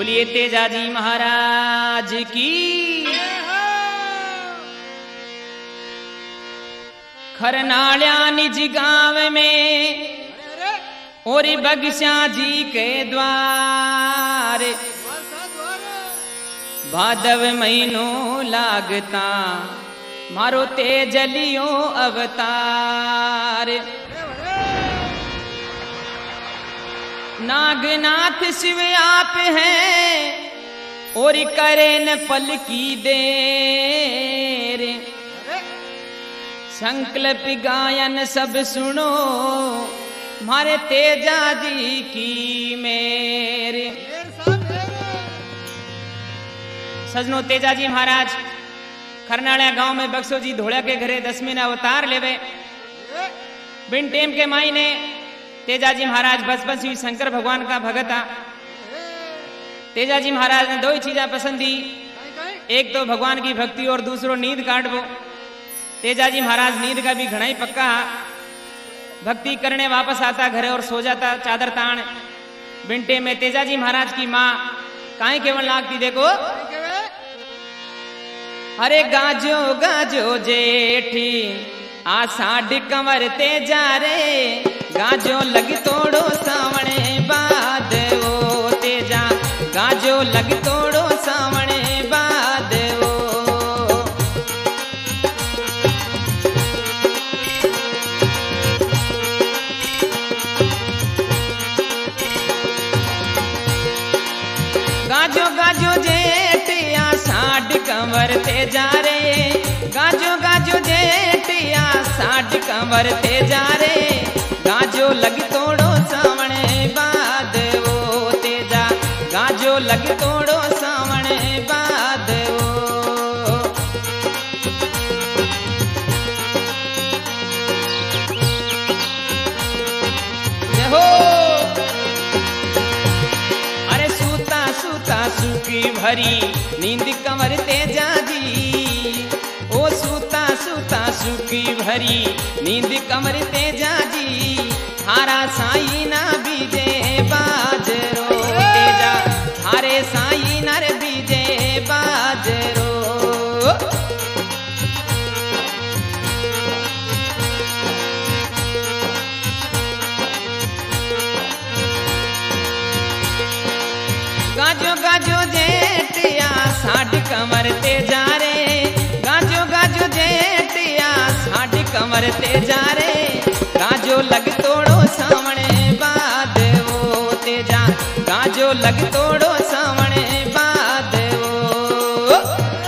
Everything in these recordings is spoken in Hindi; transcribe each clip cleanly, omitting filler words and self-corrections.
बोलिए तेजाजी महाराज की। खरनाल्या निज गांव में और बगशा जी के द्वार भादव महीनो लागता मारो तेजलियो अवतार। नागनाथ शिव आप हैं और करे न पल की देर। संकल्प गायन सब सुनो मारे तेजा जी की मेरे। सजनो तेजा जी महाराज खरनाड़ा गांव में बक्सो जी धोड़ा के घरे 10वें न अवतार लेवे। बिन टेम के मायने तेजा जी महाराज बचपन से शंकर भगवान का भगत आ। तेजा जी महाराज ने दो ही चीजा पसंद दी, एक तो भगवान की भक्ति और दूसरो नींद काटबो। तेजा जी महाराज नींद का भी घना ही पक्का, भक्ति करने वापस आता घरे और सो जाता चादर तान। बिंटे में तेजा जी महाराज की माँ काहे केवल लागती देखो, अरे गाजो गाजो जेठी आषाढ़ कंवर तेजा रे, गाजो लग तोड़ो सावणे बाद ओ तेजा, गाजो लग तोड़ो सावणे बाद ओ। गाजो गाजो जेठ आषाढ़ कंवर तेजा रे, गाजो गाजो जेठ आषाढ़ कंवर तेजा रे, गाजो लग तोड़ो सावणे बाद ओ तेजा, गाजो लग तोड़ो सावणे बाद ओ। हो अरे सूता सूता सूखी भरी नींद कंवर तेजा जी, ओ सूता सूता सूखी भरी नींद कंवर तेजा जी, थारा साई ना बीजे बाजरो तेजा, थारे साई नर बीजे बाजरो। गाजो गाजो जेठ आषाढ़ कंवर तेजा रे, गाजो गाजो जेठ आषाढ़ कंवर तेजा रे, गाजो लग तोड़ो सावणे बाद ओ तेजा, गाजो लग तोड़ो सावणे बाद ओ।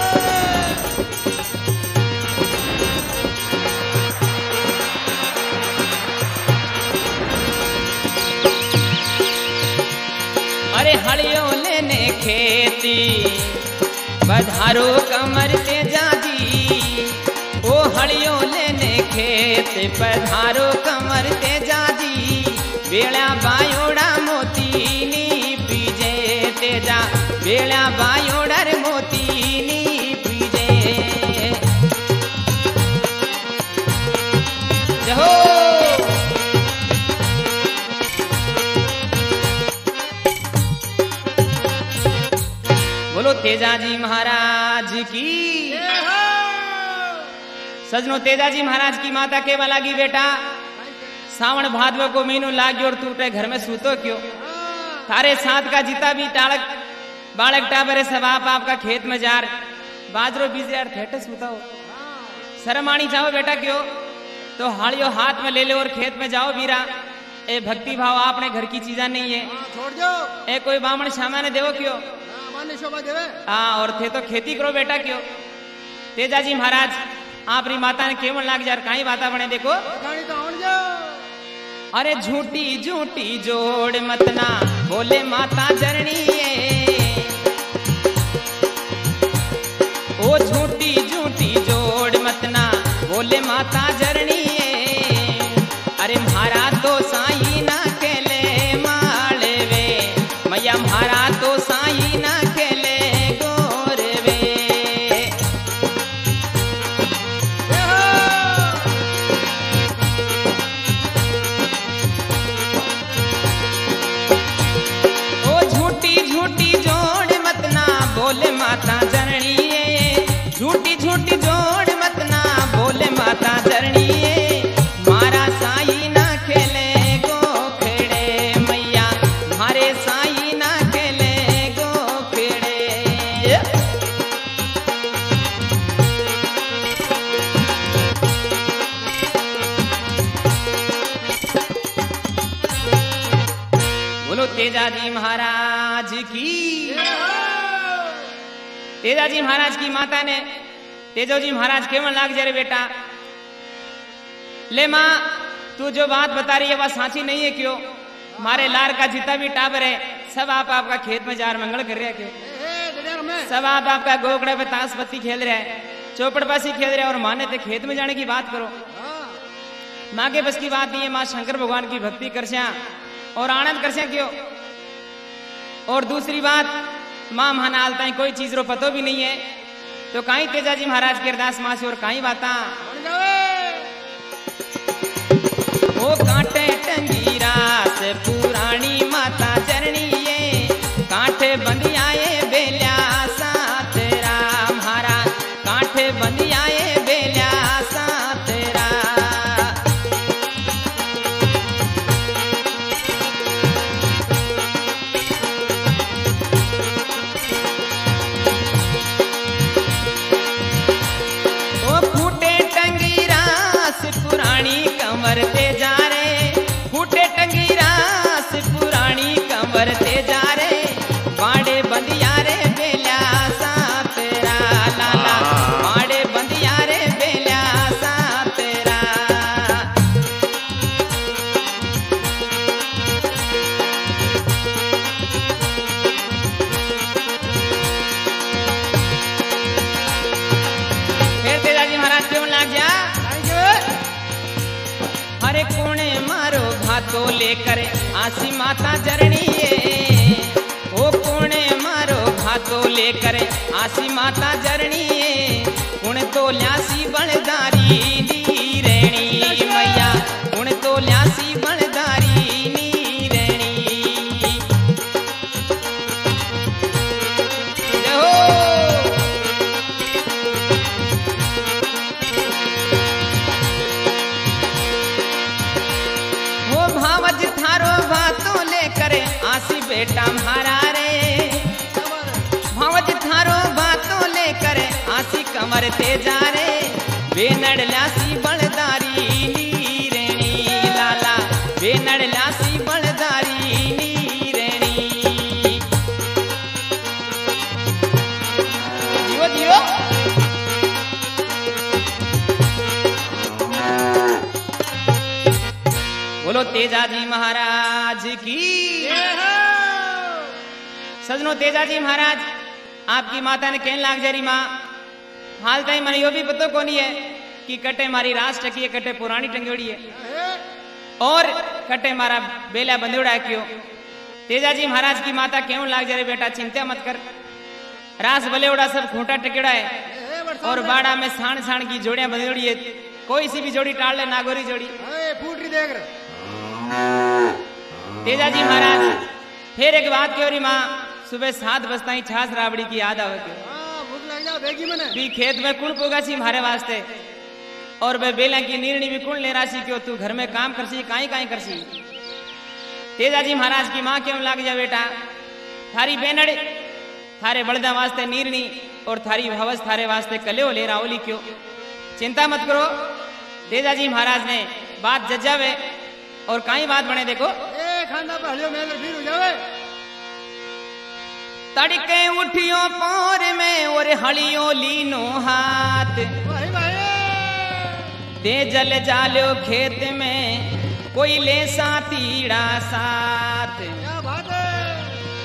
अरे हड़ियो लेने खेती बधारो कंवर तेजा जी, ओ हड़ियो लेने खेत पधारो कंवर तेजा जी, बेड़ा बायोड़ा मोती नी बीजे तेजा, बेड़ा बायोड़ा रे मोती नी बीजे। जहो बोलो तेजा जी महाराज की। सजनो तेजा जी महाराज की माता के लागी बेटा सावन भादव को महीनो लाग और टूटे घर में सूतो क्यों, थारे साथ का जिता भी टाड़क बालक टाबरे सब आपका खेत में जार बाजरो बीज यार ठेठे सूता हो, शरमाणी जाओ बेटा क्यों, तो हाड़ियो हाथ में ले ले और खेत में जाओ बीरा। ए भक्ति भाव आपने घर की चीजा नहीं है, छोड़ दो। ए कोई बामण श्यामा ने देवो क्यों, हाँ और थे तो खेती करो बेटा क्यों। तेजा जी महाराज आपरी माता ने केवल लाग जार काई बाता बने देखो, अरे झूठी झूठी जोड़ मतना बोले माता जरनी ओ झूठी झूठी जोड़ मतना बोले माता जरनी। अरे म्हारा तो साई ना केले माले वे मैया, म्हारा तो साई ना केले गोरे वे। ओ झूठी बोलो तेजाजी महाराज की। तेजाजी महाराज की माता ने तेजोजी महाराज केवल लाग जा रे बेटा, ले माँ तू जो बात बता रही है वह साची नहीं है क्यों? मारे लार का जितना भी टाबर है सब आपका खेत में जार मंगल कर रहे हैं क्यों? सब आपका गोकड़े पे ताश पत्ती खेल रहे हैं, चौपड़पासी खेल रहे हैं, और माने थे खेत में जाने की बात करो। माँ के बस की बात नहीं है। माँ शंकर भगवान की भक्ति करस्या और आनंद करस्या क्यों? और दूसरी बात, माँ महानालता है कोई चीज रो पतो भी नहीं है, तो कहीं तेजाजी महाराज के अरदास माँ से और कहीं बाता वो कांटे टंगीरा से पुरानी माता चरणी ये कांठे बंदियाए बेल्या साथ राम हारा, कांठे बंदियाए बेल्या साथ राम। ओ फूटे टंगीरा से पुरानी कमर ते जा रे, फूटे टंगीरा से पुरानी कमर ते जा रे, बाड़े बंदिया रे बेल्या साथ रा लाला, बाड़े बंदिया रे बेल्या साथ रा। फिर तेजाजी महाराज क्यों लाग जा, हरे कोणे मारो भातो लेकर आसी माता जरणी ये, ओ कोणे मारो भातो लेकर आसी माता जरणी ये, कुण तो ल्यासी बलदारी नी रेणी मैया, कुण तो ल्यासी बलदारी नी रेणी। जय हो। वो भावज थारो बातों लेकर आसी बेटा म्हारा रे, भावज थारो बातों लेकर आसी कमर ते जा रे, बेनड़ ल्यासी बलदारी नी रेणी लाला, बेनड़ ल्यासी बलदारी नी रेणी। जियो जियो। बोलो तेजाजी महाराज की। सजनो तेजाजी महाराज आपकी माता ने कहने लाग जरी माँ हाल ताई मन यो भी पतो कोनी है कि कटे मारी रास टकी है, कटे पुरानी टंगोड़ी है, और कटे मारा बेला बंदोड़ा है क्यों? तेजाजी महाराज की माता क्यों लाग जरे बेटा चिंता मत कर, रास बलेवड़ा सब खूंटा टकेड़ा है और बाड़ा में साण साण की जोड़ियां बंदोड़ी है, कोई सी भी जोड़ी टाल ले नागोरी जोड़ी फूट रही देख रहे। तेजाजी महाराज फिर एक बात क्यों रही माँ, सुबह 7 बजता ही छाछ राबड़ी की याद आवे क्यों? भूख लग जाओ देगी मैंने भी खेत में कुण पोगा सी मारे वास्ते, और वे बेला की नीरणी भी कुण ले राशि क्यों? तू घर में काम करसी काई काई करसी? तेजाजी महाराज की माँ क्यों लाग जा बेटा, थारी बेनड़ थारे बड़दा वास्ते नीरणी और थारी भवस थारे वास्ते कल्यो ले रावली क्यों? चिंता मत करो, तेजाजी महाराज ने बात जजावे और काई बात बने देखो। खाना पहलियो में फिर हो जावे, तड़के उठियो पोर में और हलियो लीनो हाथ, भाई भाई ते जल जालो खेत में कोई ले सातीड़ा साथ। क्या बात है।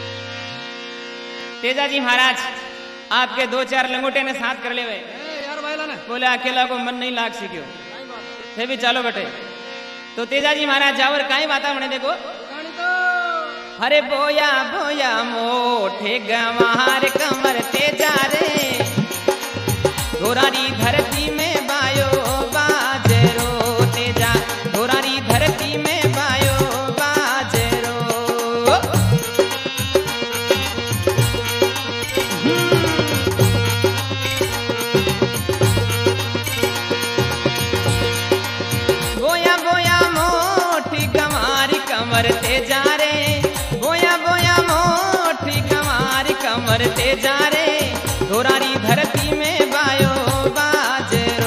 तेजाजी महाराज आपके 2-4 लंगोटे ने साथ कर ले वे, यार भाईला ने बोले अकेला को मन नहीं लाग सी क्यों? थे भी चलो बेटे। तो तेजाजी महाराज जावर काई बाता बने देखो। हरे बोया बोया मोठे गंवार कमर तेजा रे, धोरारी धरती में बायो बाजरो तेजा, धोरारी धरती में बायो बाजरो। बोया बोया मोठी गंवार कमर तेजा रे, बोया बोया मोठी गंवार कमर तेजा रे, धोरारी धरती में बायो बाजरो।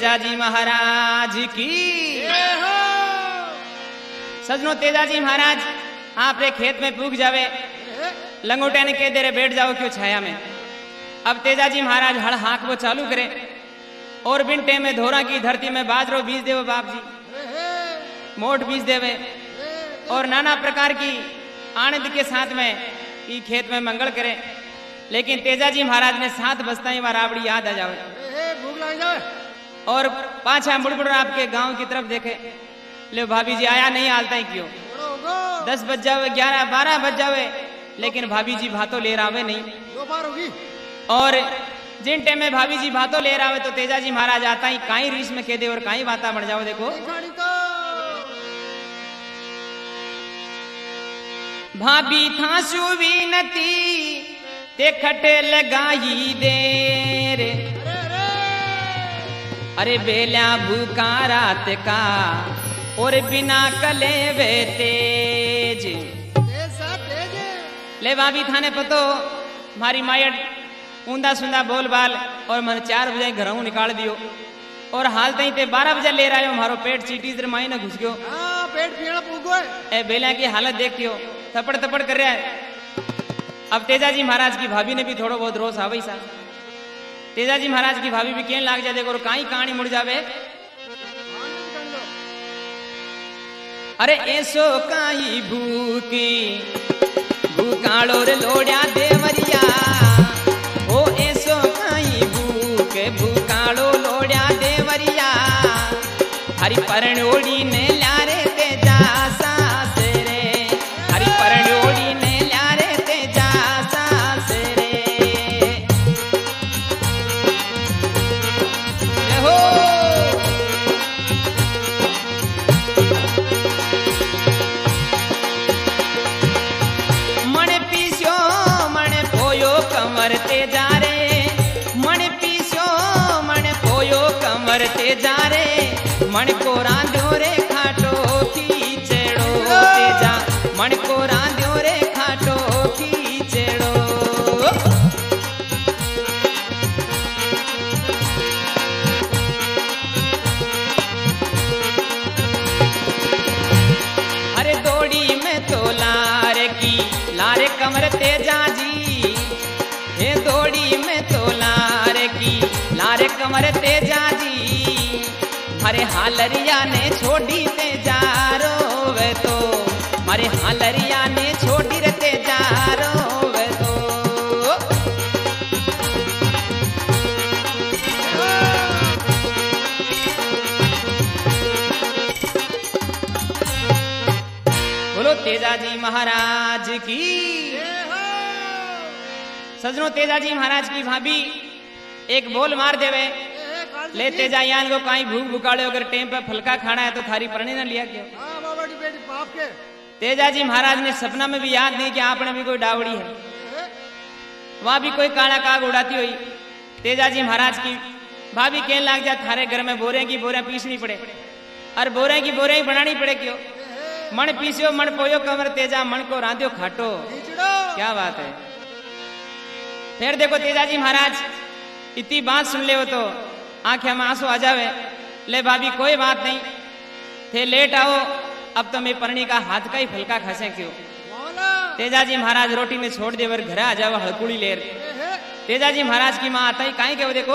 तेजाजी महाराज की। जय हो। सजनो तेजाजी महाराज आप रे खेत में पूग जावे, लंगोटे ने कह दे रे बैठ जाओ क्यों छाया में। अब तेजाजी महाराज हड़ हाँक वो चालू करे और बिनटे में धोरा की धरती में बाजरो बीज देवे बाप जी, मोट बीज देवे और नाना प्रकार की आनंद के साथ में ई खेत में मंगल करे। लेकिन तेजाजी महाराज ने 7 बस्ताई बार रावड़ी याद आ जावे भूख लग जाए और पाछा मुड़मुड़ आपके गांव की तरफ देखे, ले भाभी जी आया नहीं, आलता ही क्यों। 10 बज जावे, 11 12 बज जावे, लेकिन भाभी जी भातो ले आवे नहीं। दोपहर होगी और जिन टाइम में भाभी जी भातो ले आवे तो तेजाजी महाराज आता ही काई रीस में कह दे और काई बाता बन जाओ। देखो भाभी था सुवीनती ते खटे लगाई देर, अरे बेल्या भूखा रात का और बिना कले वे तेज। ले भाभी थाने पतो मारी मायट ऊंदा सुंदा बोल बाल और मन 4 बजे घरों निकाल दियो और हाल तई ते 12 बजे ले रहा मारो पेट चीटी तेरे माई ने घुस गयो। पेट पीना पूगो ए बेल्या की हालत देखियो, थपड़ थपड़ कर रहा है। अब तेजाजी महाराज की भाभी ने भी थोड़ा बहुत रोष आवे सा। तेजाजी महाराज की भाभी भी कहने लाग जाए देखो काई कहानी मुड़ जावे, अरे ऐसो काई भूकी भूकाड़ो रे लोड़िया देवरिया, ओ ऐसो काई भूके भूकाड़ो लोड़िया देवरिया, हरी परनोड़ी ने लारे तेजा सास रे, हरी परनोड़ी ने लारे तेजा सास रे। हो मन पीस्यो मन पोयो कमर तेजा रे, मन पीस्यो मन पोयो कमर तेजा रे, मन को रांध्यो रे खाटो खीचेड़ो तेजा, मन को रांध्यो रे खाटो खीचेड़ो। अरे दौड़ी में तो लारे कमर तेजा जी, हे दौड़ी में तो लारे कमर तेजा जी, हरे हालरिया ने छोड़ी तेजा रोवे तो, हरे हालरिया ने छोड़ी रे तेजा रोवे तो। बोलो तेजाजी महाराज की। सजनों तेजाजी महाराज की भाभी एक बोल मार देवे, ले तेजा यान को कहीं भूख भुकाड़े अगर टेम पे फलका खाना है तो थारी परणी न लिया क्यों। तेजाजी महाराज ने सपना में भी याद नहीं कि आपने भी कोई डावड़ी है, वहां भी कोई काला काग उड़ाती हुई। तेजाजी महाराज की भाभी कहने लग जा थारे घर में बोरे की बोरे पीसनी पड़े और बोरे की बोरे ही बनानी पड़े क्यों। मन पीसियो मन पोयो कमर तेजा, मन को रांधियो खाटो। क्या बात है। फिर देखो तेजाजी महाराज इतनी बात सुन ले हो तो आंखें में आंसू आ जावे। ले भाभी कोई बात नहीं थे, लेट आओ, अब तो मैं परणी का हाथ का ही फलका खासे क्यों। तेजाजी महाराज रोटी में छोड़ दे घर आ जाओ हड़कुड़ी लेर। तेजाजी महाराज की माँ आता ही काहे के वो देखो,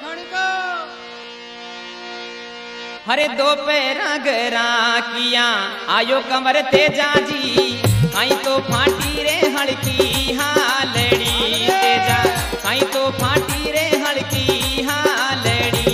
हरे दो पैरा गरा किया आयो कमर तेजाजी, आई तो फाटी रे हड़की हालड़ी तेजा, आई तो फाटी रे हड़की हालड़ी।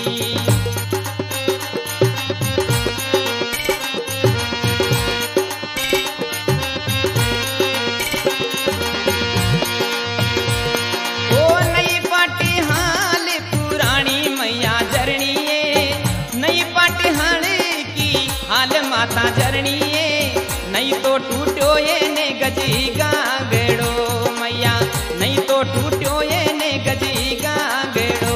ओ नई पाटी हाल पुरानी मैया जरनीए, नई पाटी हाल की हाल माता जरनीए, नहीं तो टूटो ये ने गजी गागड़ो मैया, नहीं तो टूटो ये ने गजी गागड़ो।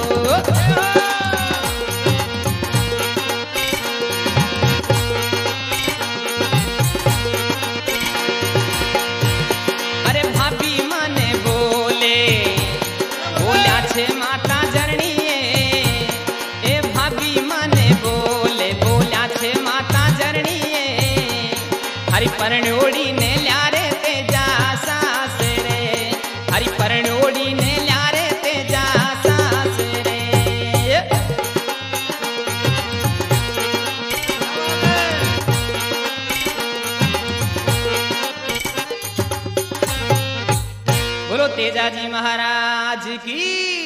अरे भाभी माने बोले बोल्या छे माता जरनीए, ए हरि परनोड़ी ने ल्यारे तेजा सास रे, हरि परनोड़ी ने ल्यारे तेजा सास रे। बोलो तेजाजी महाराज की।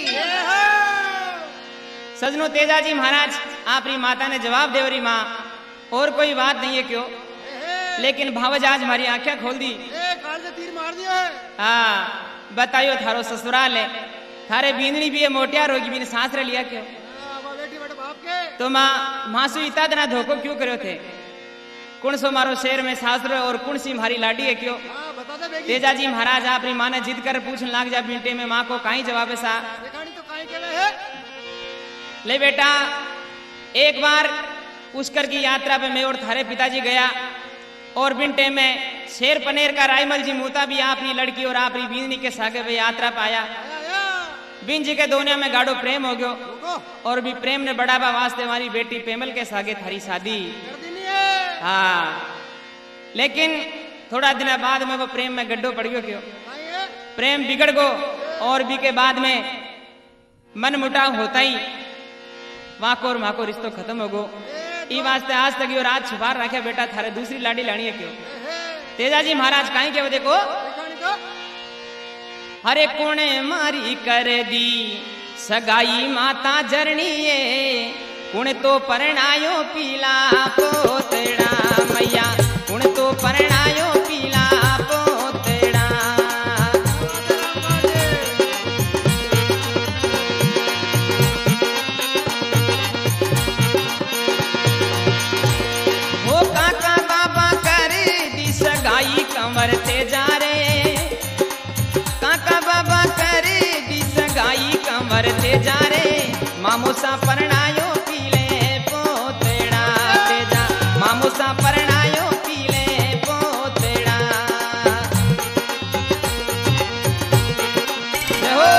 सजनो तेजाजी महाराज आपरी माता ने जवाब दे रही माँ और कोई बात नहीं है क्यों, लेकिन भावज आज हमारी आंखें खोल दी। काल से तीर मार दिया है। हाँ बताइयो थारो ससुराल है, थारे बींदनी भी है मोटियार होगी भी सांस रे लिया क्यों? बेटी बेटे बाप के। तो माँ मासू इतना दिन धोखो क्यों करो थे? कौन सो मारो शहर में सासुर और कौन सी हमारी लाडी है क्यों? बता दे बेगी। तेजाजी महाराज आपरी माँ ने जिद कर पूछने लाग जा बिंटे में माँ को काई जवाब है सा? तो काई केवे है? ले बेटा एक बार पुष्कर की यात्रा पे मैं और थारे पिताजी गया और बिंटे में शेर पनेर का रायमल जी मूता भी आपरी लड़की और आपरी बींदनी के सागे पे यात्रा पाया। बिन जी के दोनिया में गाढ़ो प्रेम हो गयो और भी प्रेम ने बढ़ावा वास्ते हमारी बेटी पेमल के सागे थारी शादी। हाँ लेकिन थोड़ा दिन बाद में वो प्रेम में गड्ढो पड़ गयो क्यों? प्रेम बिगड़ गो और भी के बाद में मन मुटाव होता ही वाको और माको रिश्तो खत्म हो गो। ई वास्ते आज तक और आज छुपा रखा बेटा थारे दूसरी लाडी लानी है क्यों? तेजाजी महाराज काई के वो देखो हरे कोणे मारी कर दी सगाई माता जरनीए कुण तो परणायो पीला पोतड़ा मैया कुण तो परणायो पीला पोतड़ा। हो काका बाबा कर दी सगाई कंवर तेजा रे, काका बाबा कर दी सगाई कंवर तेजा रे, मामूसा परणायो पीले पोतड़ा तेजा, मामूसा परणायो पीले पोतड़ा। हो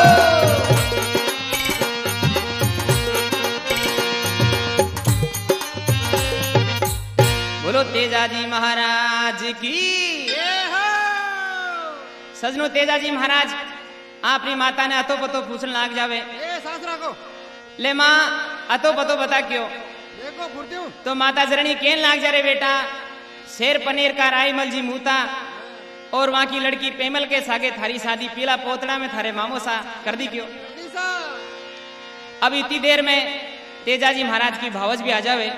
बोलो तेजाजी महाराज की। सजनो तेजाजी महाराज आपरी माता ने अतो पतो पूछने लाग जावे को। ले माँ अतो पतो बता क्यों? देखो फुर्ती हूँ। तो माता जरनी केन लाग जा रे बेटा शेर पनीर का रायमल जी मूता और वहां की लड़की पेमल के सागे थारी शादी पीला पोतड़ा में थारे मामो सा कर दी क्यों? अब इतनी देर में तेजाजी महाराज की भावज भी आ जावे।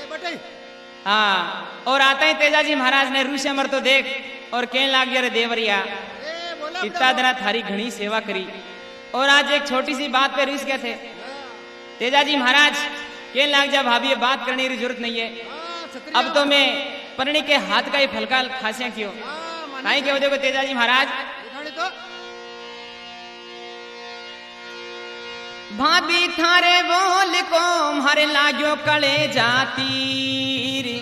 हाँ और आता ही तेजाजी महाराज ने रूसे मर तो देख और केन लाग जा रे देवरिया इतना दिन थारी घनी सेवा करी और आज एक छोटी सी बात पे रिस गए थे। तेजाजी महाराज केन लाग जा भाभी बात करने की जरूरत नहीं है, अब तो मैं परणी के हाथ का ही फलका खासिया क्यों? नहीं क्यों देखो तेजाजी महाराज भाभी थारे बोल को मारे लाग्यो कले जाती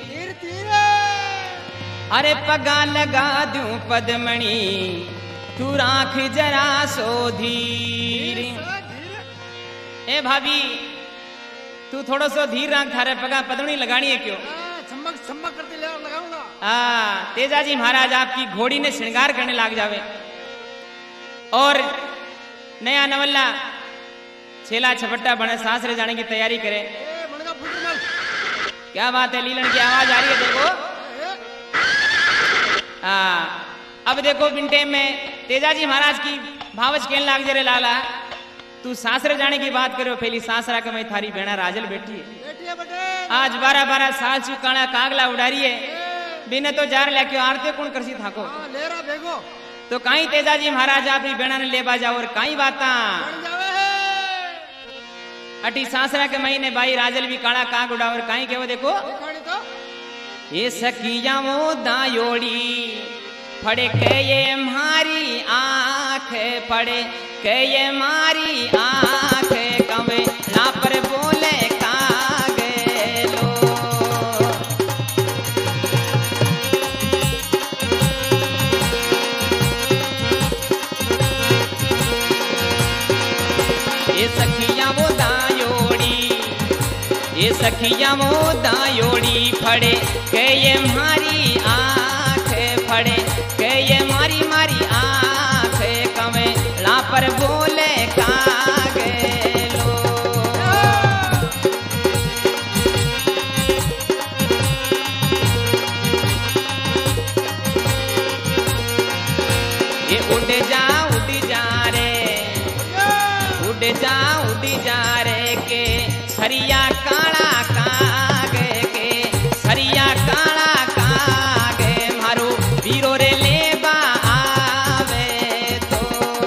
अरे पगा लगा दूं पदमणि तू राख जरा सो धीर। ए भाभी तू थोड़ो सो धीर राख थारे पगा पदमणि लगानी है क्यों? चमक करते लगाऊंगा। हाँ तेजाजी महाराज आपकी घोड़ी ने श्रृंगार करने लाग जावे और नया नवल्ला छेला छपट्टा बने सासरे जाने की तैयारी करे। क्या बात है लीलन की आवाज आ रही है देखो। हाँ अब देखो बिंटे में तेजाजी महाराज की भावच केन लाग जरे लाला तू सासरे जाने की बात करो पहली सासरा का मैं थारी बेना राजल बैठी है आज 12-12 साल से काना कागला उड़ा रही है बिना तो जार लेके आरते कौन करसी थाको लेरा भेगो तो काई तेजाजी महाराज आपरी बेना ने ले बाजा और काई बाता अटी सासरा के महीने बाई राजल भी काला काग उड़ा और काई के वो देखो ये सखिया वो दायोड़ी फड़े के ये मारी आँख फड़े के ये मारी आँख कवे ना पर बोले कागलो। ये सखिया वो दायोड़ी ये सखिया वो दायोड़ी फड़े के ये मारी आँख उड़ जा रे उड़ जा रे के सरिया काला कागे के सरिया काला कागे मारो वीरो रे लेबा आवे तो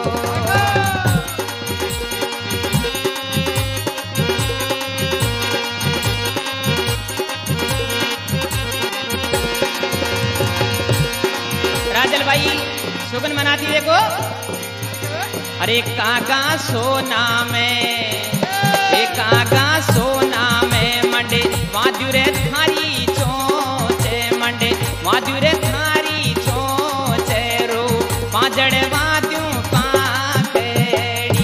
राजल भाई सुगन मनाती देखो। अरे काका सोना में काका सोना में मंडे माधुरे थारी चोचे मंडे माधुरे थारी चोचे रो पाजड़ वाद्यू पाखेड़ी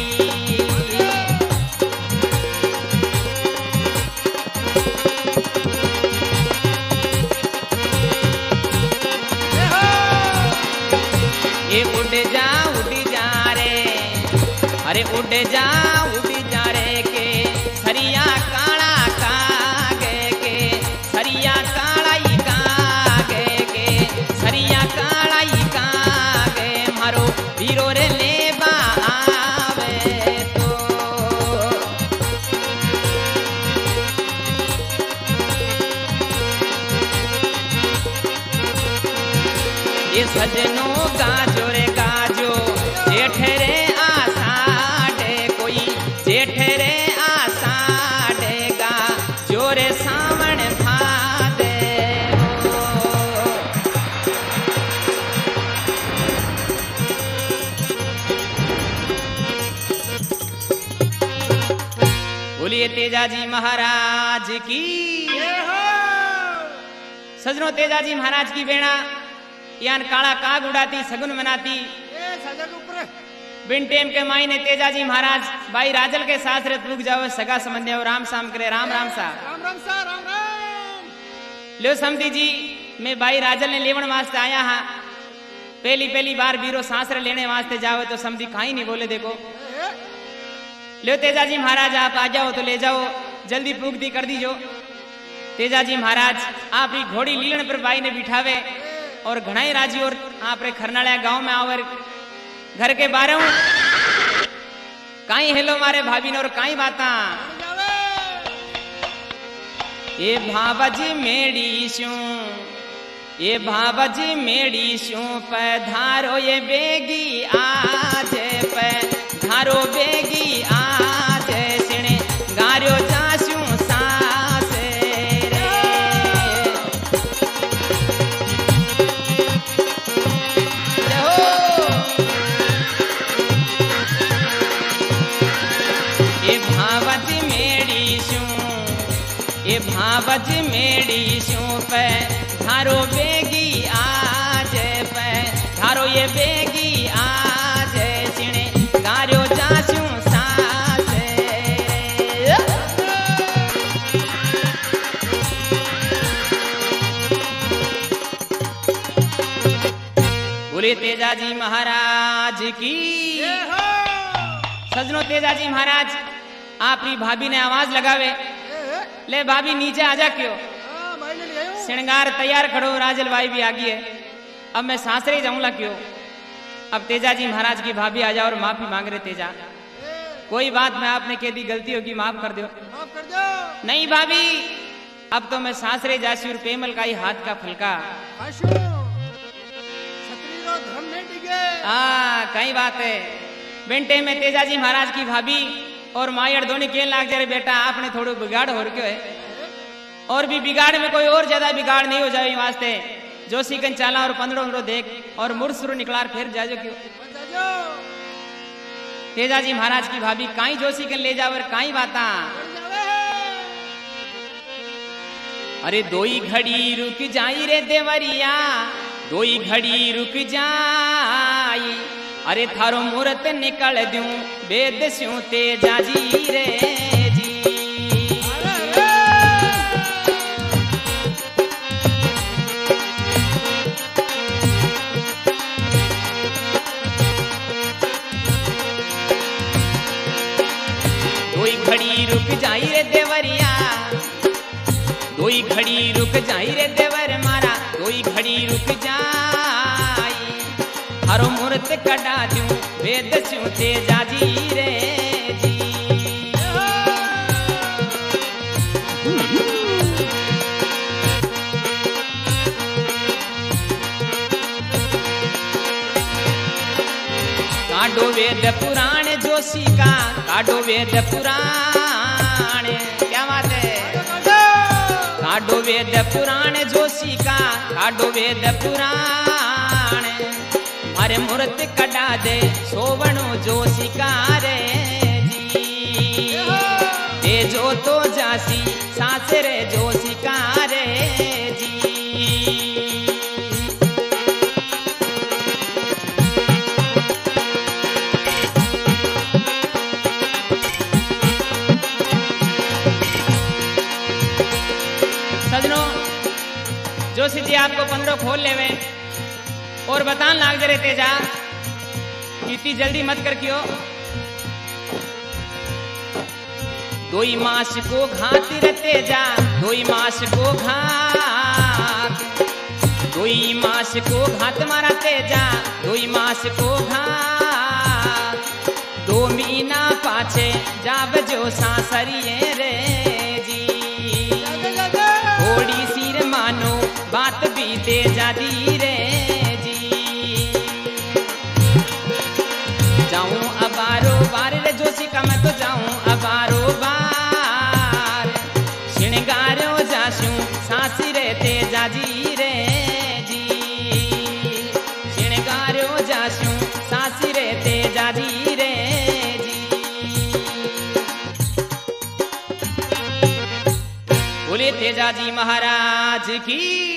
ये उड़ जा रे अरे उड़ जा रे के सरिया काला कागे के सरिया काला ही कागे के सरिया काला ही कागे मारो वीरो रे लेबा आवे तो ये सजनो गाजो रे गाजो जेठ रे आषाढ़े कोई जेठ रे आषाढ़े गा जोरे सावण भादे बोलिए तेजाजी महाराज की। सजनो तेजाजी महाराज की बेड़ा यान काला काग उड़ाती सगुन मनाती बिन टेम के मायने तेजाजी महाराज भाई राजल के साथ रे तुक जाओ सगा संबंधी राम शाम करे राम राम सा राम राम सा राम राम। लो समधी जी मैं भाई राजल ने लेवन वास्ते आया हाँ। पहली बार बीरो सांसरे लेने वास्ते जाओ तो समधी कहीं नहीं बोले देखो। लो तेजाजी महाराज आप आ जाओ तो ले जाओ जल्दी पूक दी कर दीजो। तेजाजी महाराज आप ही घोड़ी लीलन पर भाई ने बिठावे और घनाई राजी और आप रे खरनाड़ा गांव में आवर घर के बारे काई हेलो मारे भाभी ने और काई बाता ये भावजी मेड़ी शू ये भावजी मेड़ी शू पधारो ये बेगी आज पधारो बेगी आज सिणे गारो जाशू सासे रे ये भावज मेड़ी शू पे धारो बेगी आज पे धारो ये बेगी आज सिणे गारो जाशू सासे बोले तेजाजी महाराज की। सजनो तेजाजी महाराज आपकी भाभी ने आवाज लगावे ले भाभी नीचे आजा क्यों श्रृंगार तैयार खड़ो राजल भाई भी आ गई है अब मैं सासरे जाऊंगा क्यों। अब तेजाजी महाराज की भाभी आ जाओ और माफी मांग रहे तेजा कोई बात मैं आपने कह दी गलती होगी माफ कर दो। नहीं भाभी अब तो मैं सासरे जासी और पेमल का ही हाथ का फलका कई बात है। बेंटे में तेजाजी महाराज की भाभी और मायर दोनों के लाग जा रहे बेटा आपने थोड़ा बिगाड़ हो रखे है और भी बिगाड़ में कोई और ज्यादा बिगाड़ नहीं हो जाए वास्ते जोशी कन चाला और 15 देख और मुरसुर निकलार फिर जाजो क्यों। तेजाजी महाराज की भाभी काई जोशी कन ले जाओ और काई बाता अरे दोई घड़ी रुक जाई रे देवरिया दोई घड़ी रुक जाई अरे थारो मूरत निकल दूं वेद स्यों तेजाजी रे जी। दोई घड़ी रुक जाई रे देवरिया दोई घड़ी रुक जाई रे देवर मारा दोई घड़ी रुक जाई हरो मूर्त कटा दूं वेद स्यू तेजा जी रे जी। काडो वेद पुराण जोशी का, काडो वेद पुराण, क्या बात है। काडो वेद पुराण जोशी का, काडो वेद पुराण, मारे मूर्त कटा दे सोवणो जोशी का रे जी। तेजो तो जासी सासरे जोशी का रे जी। सजनों, जोशी जी आपको 15 खोल लेवे और बतान लाग जरे तेजा, इतनी जल्दी मत कर क्यों। 2 मास को घात रे तेजा, 2 मास को घात, 2 मास को घात मारा तेजा, 2 मास को घात। 2 महीना पाछे जाब जो सासरिये रे जी। थोड़ी सिर मानो बात भी तेजा दी रे जी। जाऊं अबारो बार रे जोशी का मैं तो जाऊं अबारो बार। श्रृंगारो जाशू सासी रे तेजा जी रे जी। श्रृंगारो जाशू सासी रे तेजा जी रे जी। बोले तेजा जी महाराज की।